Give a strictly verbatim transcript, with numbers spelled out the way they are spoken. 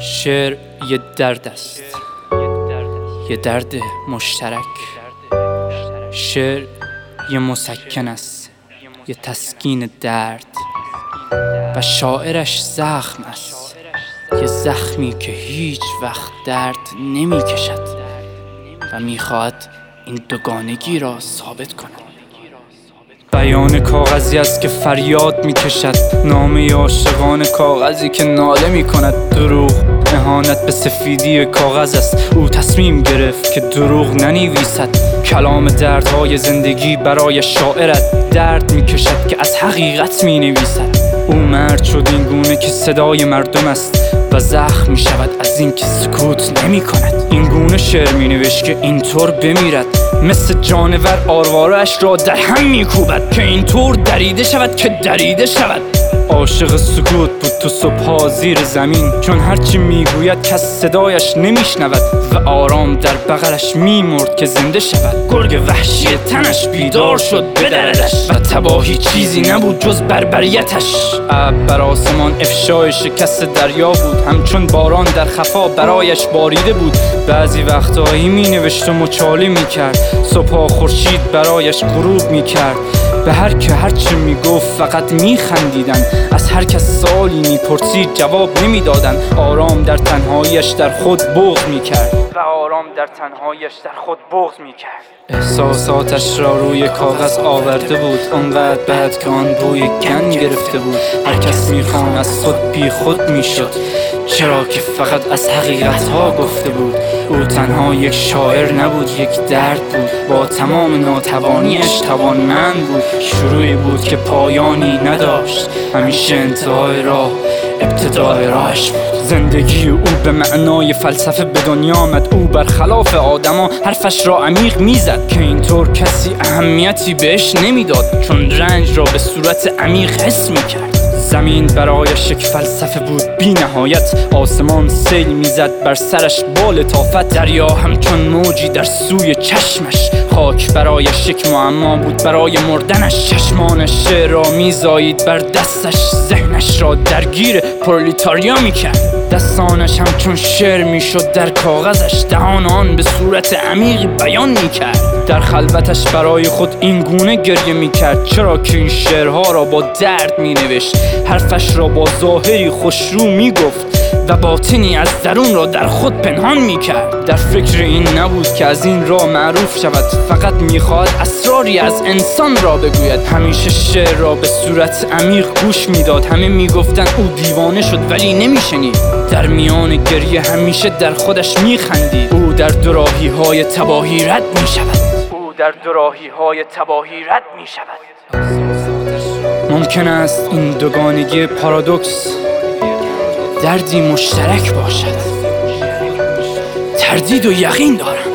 شعر یه درد است، یه درد مشترک. شعر یه مسکن است، یه تسکین درد. و شاعرش زخم است، یه زخمی که هیچ وقت درد نمی کشد و می خواهد این دوگانگی را ثابت کند. بیان کاغذی است که فریاد می کشد، نامه عاشقان کاغذی که ناله می کند. دروغ اهانت به سفیدی کاغذ است. او تصمیم گرفت که دروغ ننویسد. کلام دردهای زندگی برای شاعرت درد می کشد که از حقیقت می نویسد. او مرد شد این گونه که صدای مردم است و زخم می شود از این که سکوت نمی کند. این گونه شعر می نوشت که اینطور بمیرد، مثل جانور آروارش را در هم می کوبد که اینطور دریده شود که دریده شود. عاشق سکوت بود تو صبح‌ها زیر زمین، چون هرچی میگوید کس صدایش نمیشنود و آرام در بغلش میمرد که زنده شود. گرگ وحشی تنش بیدار شد بدردش و تباهی چیزی نبود جز بربریتش. ابر بر آسمان افشای شکست دریا بود، همچون باران در خفا برایش باریده بود. بعضی وقتهایی مینوشت و مچاله میکرد، صبح‌ها خورشید برایش غروب میکرد. به هر که هرچه میگفت فقط میخندیدن، از هر کس سوالی میپرسید جواب نمیدادن. آرام در تنهاییش در خود بغض میکرد و آرام در تنهاییش در خود بغض میکرد. احساساتش را روی کاغذ آورده بود، اونقدر بد که آن بوی گن گرفته بود. هر کس میخوان از خود بی خود میشد، چرا که فقط از حقیقت ها گفته بود. او تنها یک شاعر نبود، یک درد بود. با تمام ناتوانیش توانمند بود. شروعی بود که پایانی نداشت، همیشه انتهای راه ابتدای راهش بود. زندگی او به معنای فلسفه به دنیا آمد. او برخلاف آدما حرفش را عمیق میزد که اینطور کسی اهمیتی بهش نمیداد، چون رنج را به صورت عمیق حس میکرد. زمین برایش یک فلسفه بود بی نهایت. آسمان سیل میزد بر سرش با لطافت، دریا همچون موجی در سوی چشمش. خاک برایش یک معما بود برای مردنش. چشمانش شعر را میزایید بر دستش، ذهنش را درگیر پرولیتاریا میکرد. دستانش همچون شعر میشد در کاغذش، دهان آن به صورت عمیقی بیان میکرد. در خلوتش برای خود این گونه گریه میکرد، چرا که این شعرها را با درد مینوشت. حرفش را با ظاهری خوشرو میگفت و باطنی از درون را در خود پنهان میکرد. در فکر این نبود که از این راه معروف شود، فقط میخواهد اسراری از انسان را بگوید. همیشه شعر را به صورت عمیق گوش میداد. همه میگفتن او دیوانه شد ولی نمیشنید. در میان گریه همیشه در خودش میخندید. او در دوراهی های تباهی رد میشود. او در دوراهی های تباهی رد میشود. ممکن است این دوگانگی پارادوکس دردی مشترک باشد. تردید و یقین دارم